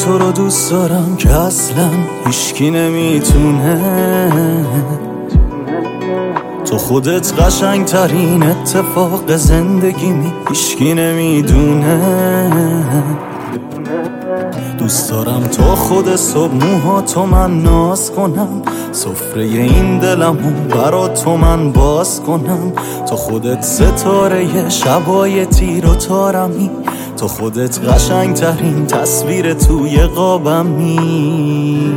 تو رو دوست دارم که اصلا هیچکی نمیتونه. تو خودت قشنگ ترین اتفاق زندگیمی، هیچکی نمیدونه. دوست دارم تو خود صبح موها تو من ناز کنم، سفره این دلمو برا تو من باز کنم. تو خودت ستاره شبای تیر و تارمی، تو خودت قشنگ ترین تصویر توی قابمی.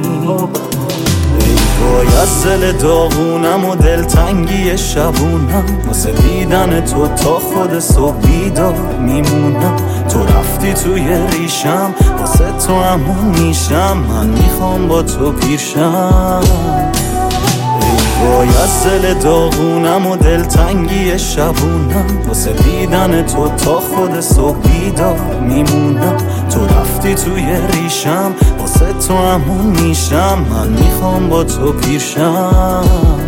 وای از دل داغونم و دلتنگی شبونم، واسه دیدن تو تا خود صبح بیدار میمونم. تو رفتی توی ریشم، واسه تو همون میشم، من میخوام با تو پیرشم. وای از دل داغونم و دلتنگی شبونم، واسه دیدن تو تا خود صبح بیدار میمونم. تو رفتی توی ریشم، واسه تو همون میشم، من میخوام با تو پیرشم.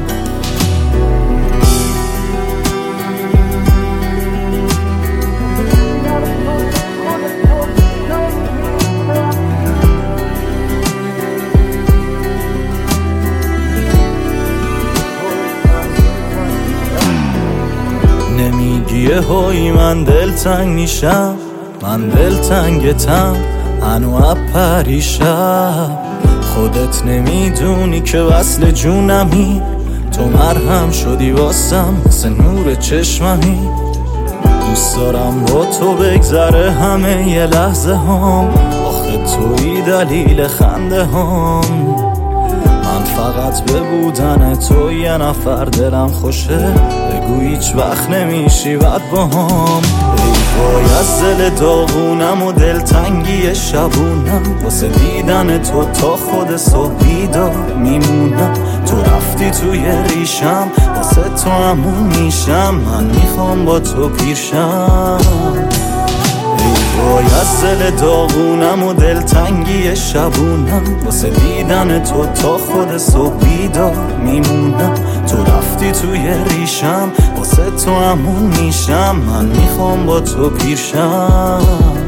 نمیگی هایی من دلتنگ میشم، من دلتنگتم هنو پریشم. خودت نمیدونی که وصل جونمی، تو مرهم شدی واسم مثل نور چشممی. دوست دارم با تو بگذره همه یه لحظه هم، آخه توی دلیل خنده هم. من فقط به بودن تو یه نفر دلم خوشه، بگو هیچ وقت نمیشی بد با هم. ای وای از دل داغونم و دلتنگی شبونم، واسه دیدن تو تا خود صبح بیدار میمونم. تو رفتی توی ریشم، واسه تو همون میشم، من میخوام با تو پیرشم. وای از دل داغونم و دلتنگی شبونم، واسه دیدن تو تا خود صبح بیدار میمونم. تو رفتی توی ریشم، واسه تو همون میشم، من میخوام با تو پیرشم.